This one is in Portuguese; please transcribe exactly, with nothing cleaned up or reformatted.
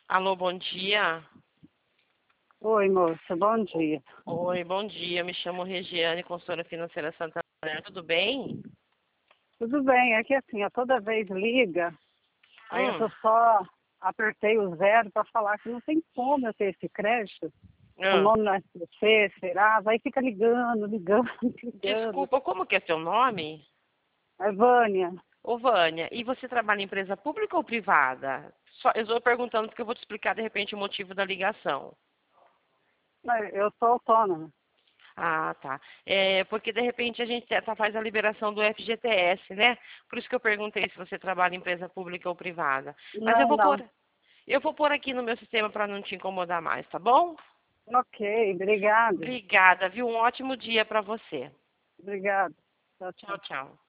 Alô, bom dia. Oi, moça, bom dia. Oi, bom dia. Me chamo Regiane, consultora financeira Santander. Tudo bem? Tudo bem, é que assim, ó, toda vez liga, aí eu Hum. tô só apertei o zero para falar que não tem como eu ter esse crédito. O Ah, nome no S P C, será? Aí fica ligando, ligando, ligando. desculpa, como que é seu nome? É Vânia, Ô, Vânia, e você trabalha em empresa pública ou privada? Só, eu estou perguntando porque eu vou te explicar de repente o motivo da ligação. mas eu sou autônoma. Ah, tá. É, porque de repente a gente tá, faz a liberação do F G T S, né? Por isso que eu perguntei se você trabalha em empresa pública ou privada. Mas eu Não, vou pôr, não. eu vou pôr aqui no meu sistema para não te incomodar mais, tá bom? Ok, obrigado. Obrigada, viu? Um ótimo dia para você. Obrigado. Tchau, Tchau, tchau. tchau.